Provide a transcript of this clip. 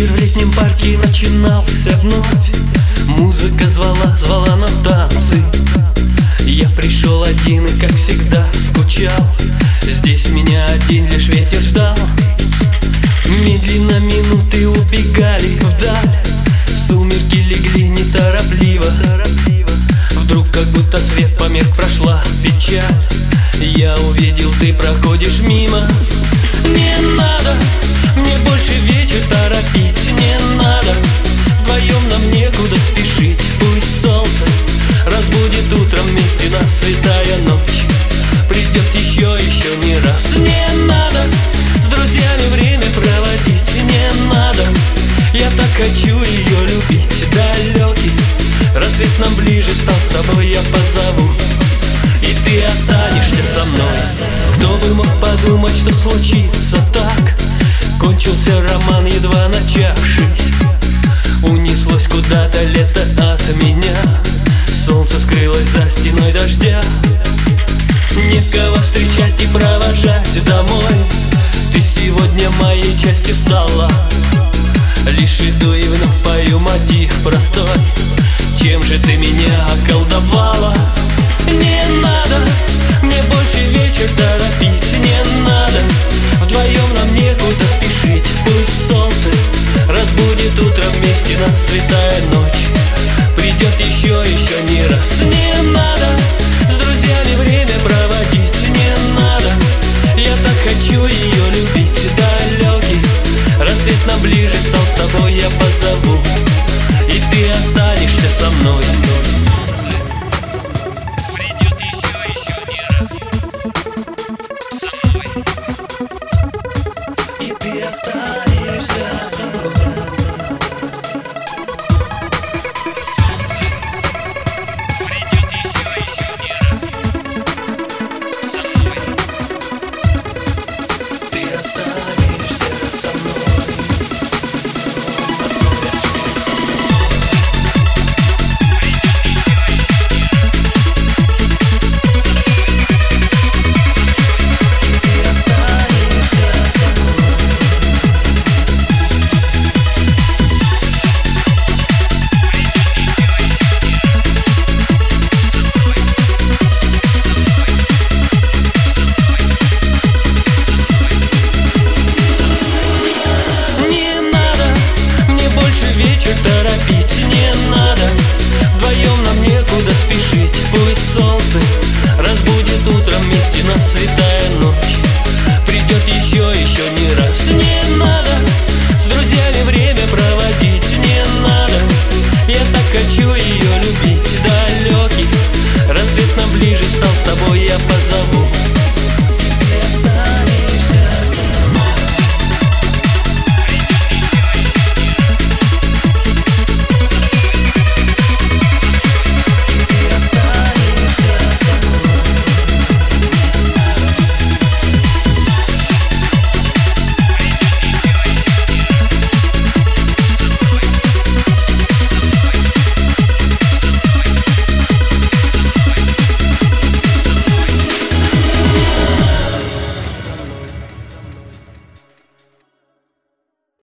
Вечер в летнем парке начинался вновь. Музыка звала на танцы. Я пришел один и, как всегда, скучал. Здесь меня один лишь ветер ждал. Медленно минуты убегали вдаль. Сумерки легли неторопливо. Вдруг, как будто свет померк, прошла печаль. Я увидел, ты проходишь мимо. Не надо мне больше вечер торопить. Не надо, вдвоем нам некуда спешить. Пусть солнце разбудит утром вместе нас. Святая ночь придет еще не раз. Не надо с друзьями время проводить. Не надо, я так хочу ее любить. Далекий рассвет нам ближе стал, с тобой я позову, и ты останешься со мной. Кто бы мог подумать, что случится так. Кончился роман, едва начавшись. Унеслось куда-то лето от меня. Солнце скрылось за стеной дождя. Некого встречать и провожать домой. Ты сегодня моей частью стала. Лишь иду и вновь пою мотив простой. Чем же ты меня околдовала? Не надо мне больше вечер торопить. Не надо, вдвоем нам некуда спешить. Пусть солнце разбудит утром вместе нас. Святая ночь придет еще не раз. Не надо с друзьями время проводить. Не надо, я так хочу ее любить. Далекий рассвет нам ближе стал, с тобой я позову, и ты останешься со мной. Вечер торопить.